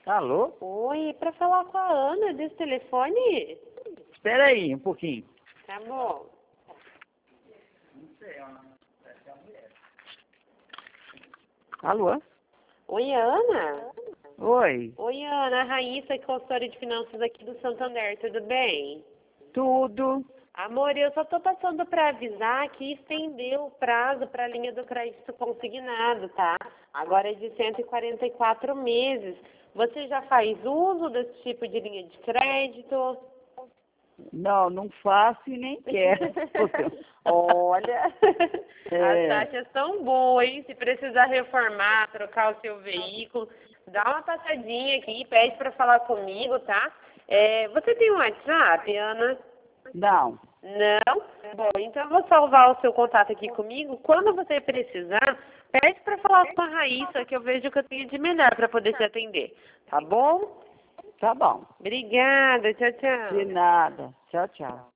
Alô? Oi, para falar com a Ana desse telefone? Espera aí um pouquinho. Tá bom. Alô? Oi, Ana? Oi. Oi, Ana. A Raíssa, consultora de finanças aqui do Santander, tudo bem? Tudo? Amor, eu só tô passando para avisar que estendeu o prazo para a linha do crédito consignado, tá? Agora é de 144 meses. Você já faz uso desse tipo de linha de crédito? Não, não faço e nem quero. Olha, É. as taxas são boas, hein? Se precisar reformar, trocar o seu veículo, dá uma passadinha aqui, pede para falar comigo, tá? Você tem um WhatsApp, Ana? Não. Não? Bom, então eu vou salvar o seu contato aqui comigo. Quando você precisar, pede para falar com a Raíssa, que eu vejo que eu tenho de melhor para poder te atender. Tá bom? Tá bom. Obrigada, tchau, tchau. De nada. Tchau, tchau.